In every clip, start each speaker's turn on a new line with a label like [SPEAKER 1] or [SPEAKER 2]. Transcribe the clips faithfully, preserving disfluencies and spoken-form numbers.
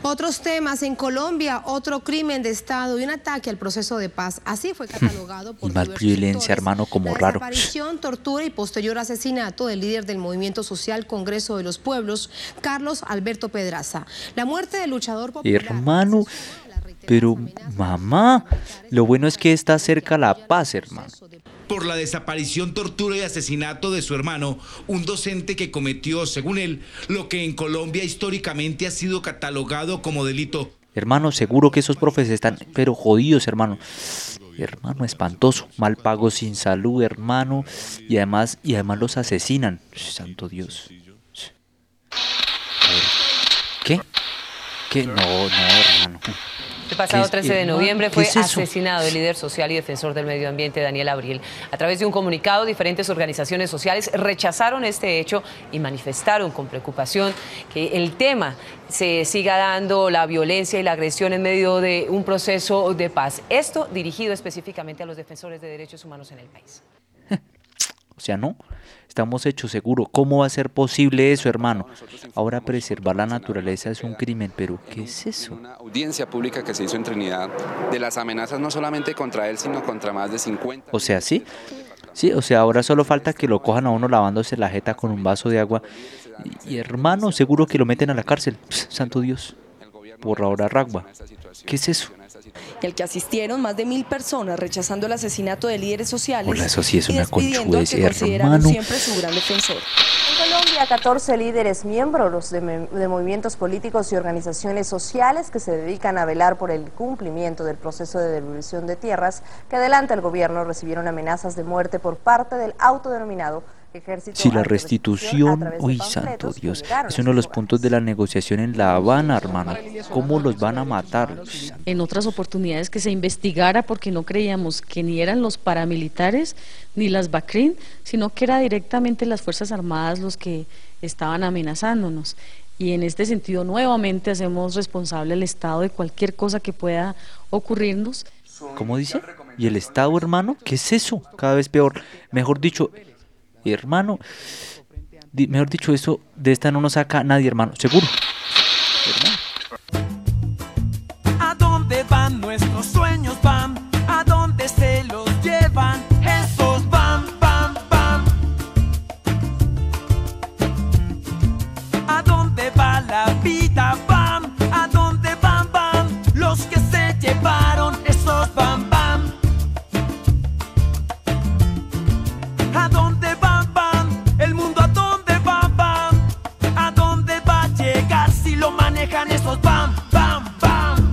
[SPEAKER 1] Otros temas en Colombia, otro crimen de Estado y un ataque al proceso de paz. Así fue catalogado por
[SPEAKER 2] y más violencia,
[SPEAKER 1] sectores.
[SPEAKER 2] hermano, como
[SPEAKER 1] La
[SPEAKER 2] raro.
[SPEAKER 1] Desaparición, tortura y posterior asesinato del líder del movimiento social Congreso de los Pueblos, Carlos Alberto Pedraza. La muerte del luchador popular.
[SPEAKER 2] Hermano, pero mamá, lo bueno es que está cerca la paz, hermano.
[SPEAKER 3] Por la desaparición, tortura y asesinato de su hermano, un docente que cometió, según él, lo que en Colombia históricamente ha sido catalogado como delito.
[SPEAKER 2] Hermano, seguro que esos profes están, pero jodidos, hermano. Hermano, espantoso, mal pago, sin salud, hermano, y además, y además los asesinan. Santo Dios. A ver, ¿qué? ¿Qué? No, no, hermano.
[SPEAKER 4] El pasado trece de noviembre fue
[SPEAKER 2] es eso?
[SPEAKER 4] asesinado el líder social y defensor del medio ambiente, Daniel Abril. A través de un comunicado, diferentes organizaciones sociales rechazaron este hecho y manifestaron con preocupación que el tema se siga dando, la violencia y la agresión en medio de un proceso de paz. Esto dirigido específicamente a los defensores de derechos humanos en el país.
[SPEAKER 2] O sea, no, estamos hechos seguro. ¿Cómo va a ser posible eso, hermano? Ahora preservar la naturaleza es un crimen, pero ¿qué es eso?
[SPEAKER 5] Una audiencia pública que se hizo en Trinidad de las amenazas no solamente contra él, sino contra más de cincuenta.
[SPEAKER 2] O sea, sí, sí, o sea, ahora solo falta que lo cojan a uno lavándose la jeta con un vaso de agua. Y, y hermano, seguro que lo meten a la cárcel. Pss, santo Dios, por ahora Ragua. ¿Qué es eso?
[SPEAKER 6] El que asistieron más de mil personas rechazando el asesinato de líderes sociales.
[SPEAKER 2] Hola, eso sí es una conchuez,
[SPEAKER 6] hermano.
[SPEAKER 2] hermano.
[SPEAKER 6] Siempre su gran defensor.
[SPEAKER 7] En Colombia, catorce líderes miembros de, de movimientos políticos y organizaciones sociales que se dedican a velar por el cumplimiento del proceso de devolución de tierras que adelanta el gobierno recibieron amenazas de muerte por parte del autodenominado Ejército.
[SPEAKER 2] Si la restitución, uy, santo Dios, es uno de los puntos de la negociación en La Habana, hermano. ¿Cómo los van a matar?
[SPEAKER 8] En otras oportunidades que se investigara, porque no creíamos que ni eran los paramilitares ni las BACRIN, sino que era directamente las Fuerzas Armadas los que estaban amenazándonos. Y en este sentido nuevamente hacemos responsable al Estado de cualquier cosa que pueda ocurrirnos.
[SPEAKER 2] ¿Cómo dice? ¿Y el Estado, hermano? ¿Qué es eso? Cada vez peor. Mejor dicho, hermano, di, mejor dicho, eso de esta no nos saca nadie, hermano, seguro. Hermano.
[SPEAKER 9] ¿A dónde van nuestros sueños? Van, ¿a dónde se los llevan? Esos van, van, van. ¿A dónde va la vida? Van, ¿a dónde van, van? Los que se llevaron esos van, van. ¿A dónde van, van? El mundo a dónde va, van. ¿A dónde va a llegar si lo manejan esos van, van, van?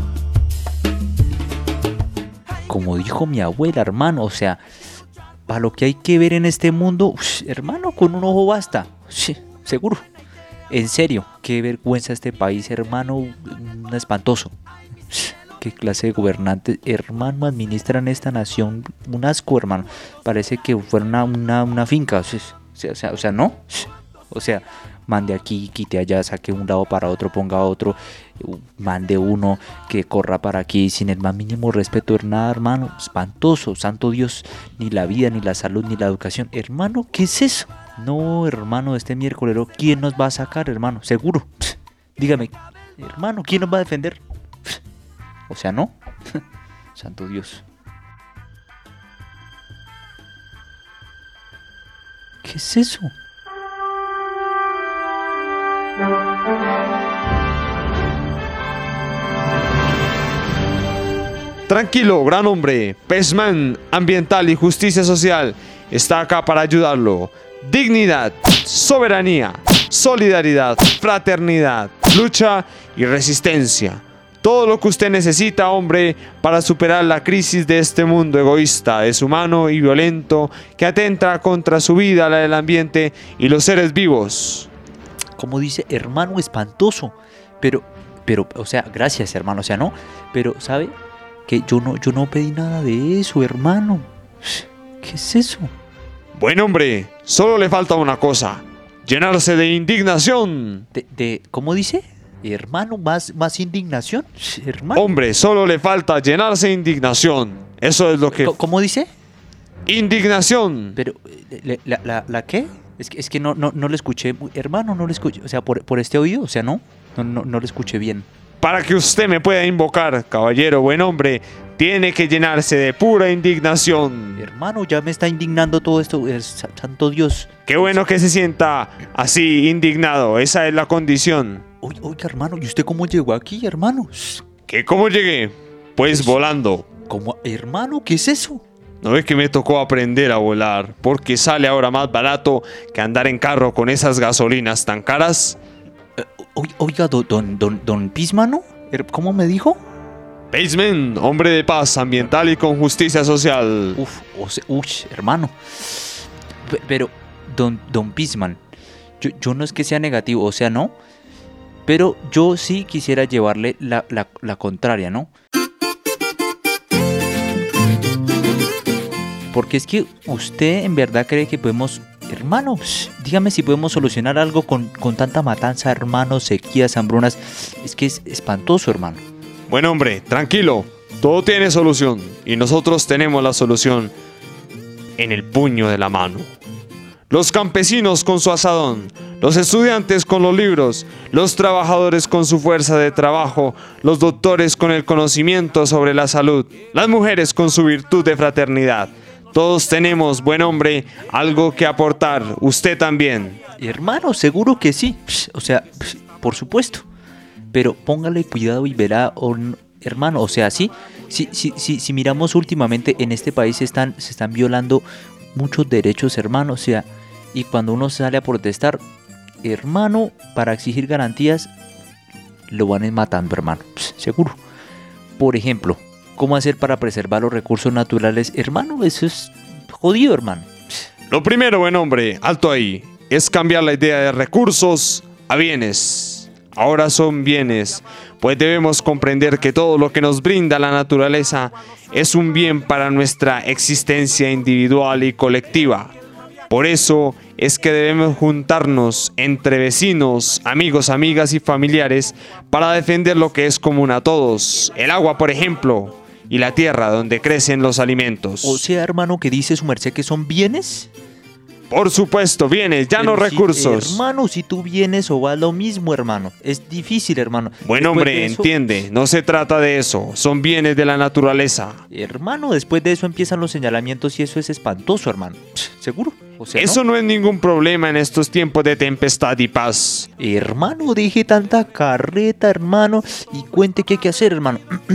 [SPEAKER 2] Como dijo mi abuela, hermano, o sea, para lo que hay que ver en este mundo, uff, hermano, con un ojo basta, sí, seguro. En serio, qué vergüenza este país, hermano, un espantoso. Qué clase de gobernantes, hermano, administran esta nación, un asco, hermano. Parece que fuera una, una, una finca, o sea, o sea, o sea, no, o sea, mande aquí, quite allá, saque un lado para otro, ponga otro, mande uno que corra para aquí sin el más mínimo respeto, nada, hermano, espantoso, santo Dios, ni la vida, ni la salud, ni la educación, hermano, ¿qué es eso? No, hermano, este miércoles, ¿quién nos va a sacar, hermano? Seguro, dígame, hermano, ¿quién nos va a defender? O sea, ¿no? Santo Dios. ¿Qué es eso?
[SPEAKER 10] Tranquilo, gran hombre. PESMAN, Ambiental y Justicia Social, está acá para ayudarlo. Dignidad, soberanía, solidaridad, fraternidad, lucha y resistencia. Todo lo que usted necesita, hombre, para superar la crisis de este mundo egoísta, deshumano y violento que atenta contra su vida, la del ambiente y los seres vivos.
[SPEAKER 2] Como dice, hermano, espantoso. Pero, pero, o sea, gracias, hermano, o sea, no. Pero, ¿sabe? Que yo no, yo no pedí nada de eso, hermano. ¿Qué es eso?
[SPEAKER 10] Bueno, hombre, solo le falta una cosa. Llenarse de indignación.
[SPEAKER 2] ¿De, de cómo dice? Hermano, más, más indignación, hermano.
[SPEAKER 10] Hombre, solo le falta llenarse de indignación. Eso es lo que...
[SPEAKER 2] ¿Cómo dice?
[SPEAKER 10] Indignación.
[SPEAKER 2] Pero, ¿la, la, la qué? Es que, es que no, no, no le escuché, hermano, no le escuché, o sea, por, por este oído, o sea, no, no, no, no le escuché bien.
[SPEAKER 10] para que usted me pueda invocar, caballero buen hombre, tiene que llenarse de pura indignación.
[SPEAKER 2] Hermano, ya me está indignando todo esto, es, santo Dios.
[SPEAKER 10] Qué bueno que se sienta así indignado, esa es la condición.
[SPEAKER 2] Oiga, oiga, hermano, ¿y usted cómo llegó aquí, hermano?
[SPEAKER 10] ¿Qué cómo llegué? Pues volando.
[SPEAKER 2] ¿Cómo? Hermano, ¿qué es eso?
[SPEAKER 10] ¿No es que me tocó aprender a volar? Porque sale ahora más barato que andar en carro con esas gasolinas tan caras.
[SPEAKER 2] Eh, oiga, don, don, don, don Pismano, ¿cómo me dijo?
[SPEAKER 10] Paceman, hombre de paz ambiental y con justicia social.
[SPEAKER 2] Uf, o sea, uy, hermano. Pero, don, don Pisman, yo, yo no es que sea negativo, o sea, no. Pero yo sí quisiera llevarle la, la, la contraria, ¿no? Porque es que usted en verdad cree que podemos... Hermano, dígame si podemos solucionar algo con, con tanta matanza, hermano, sequías, hambrunas. Es que es espantoso, hermano.
[SPEAKER 10] Bueno, hombre, tranquilo. Todo tiene solución. Y nosotros tenemos la solución en el puño de la mano. Los campesinos con su asadón, los estudiantes con los libros, los trabajadores con su fuerza de trabajo, los doctores con el conocimiento sobre la salud, las mujeres con su virtud de fraternidad. Todos tenemos, buen hombre, algo que aportar. Usted también.
[SPEAKER 2] Hermano, seguro que sí. O sea, por supuesto. Pero póngale cuidado y verá, oh, hermano, o sea, sí, sí, sí, sí, si miramos últimamente en este país se están, se están violando muchos derechos, hermano, o sea, y cuando uno sale a protestar, hermano, para exigir garantías, lo van matando, hermano, seguro. Por ejemplo, ¿cómo hacer para preservar los recursos naturales? Hermano, eso es jodido, hermano.
[SPEAKER 10] Lo primero, buen hombre, alto ahí, es cambiar la idea de recursos a bienes. Ahora son bienes, pues debemos comprender que todo lo que nos brinda la naturaleza es un bien para nuestra existencia individual y colectiva. Por eso es que debemos juntarnos entre vecinos, amigos, amigas y familiares para defender lo que es común a todos. El agua, por ejemplo, y la tierra donde crecen los alimentos.
[SPEAKER 2] O sea, hermano, ¿que dice su merced que son bienes?
[SPEAKER 10] Por supuesto, bienes, ya no recursos.
[SPEAKER 2] Si, hermano, si tú vienes o va lo mismo, hermano. Es difícil, hermano.
[SPEAKER 10] Buen hombre, eso, entiende, no se trata de eso. Son bienes de la naturaleza.
[SPEAKER 2] Hermano, después de eso empiezan los señalamientos y eso es espantoso, hermano. ¿Seguro? O sea,
[SPEAKER 10] eso ¿no? no es ningún problema en estos tiempos de tempestad y paz.
[SPEAKER 2] Hermano, deje tanta carreta, hermano, y cuente qué hay que hacer, hermano.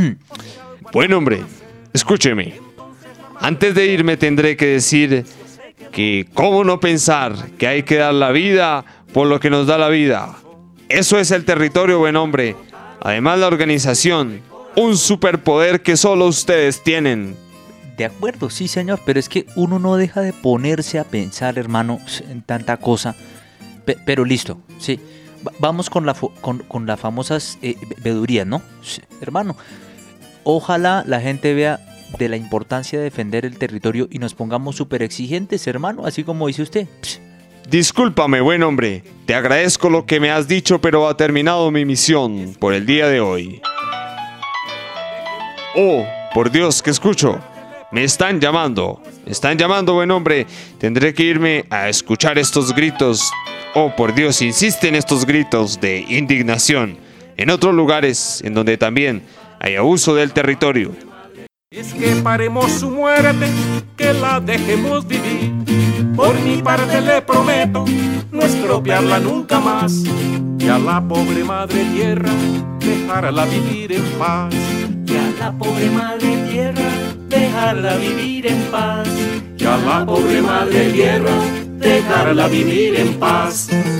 [SPEAKER 10] Buen hombre, escúcheme. Antes de irme tendré que decir... que cómo no pensar que hay que dar la vida por lo que nos da la vida. Eso es el territorio, buen hombre. Además la organización, un superpoder que solo ustedes tienen.
[SPEAKER 2] De acuerdo, sí señor, pero es que uno no deja de ponerse a pensar, hermano, en tanta cosa. Pe- pero listo, sí. Va- vamos con, la fo- con, con las famosas eh, vedurías, ¿no? Sí, hermano, ojalá la gente vea de la importancia de defender el territorio y nos pongamos súper exigentes, hermano, así como dice usted. Psh.
[SPEAKER 10] Discúlpame, buen hombre. Te agradezco lo que me has dicho, pero ha terminado mi misión por el día de hoy. Oh, por Dios, ¿qué escucho? Me están llamando. Me están llamando, buen hombre. Tendré que irme a escuchar estos gritos. Oh, por Dios, insisten estos gritos de indignación en otros lugares en donde también hay abuso del territorio.
[SPEAKER 9] Es que paremos su muerte, que la dejemos vivir. Por mi parte le prometo no expropiarla nunca más, y a la pobre madre tierra dejarla vivir en paz.
[SPEAKER 11] Y a la pobre madre tierra dejarla vivir en paz.
[SPEAKER 9] Y a la pobre madre tierra dejarla vivir en paz.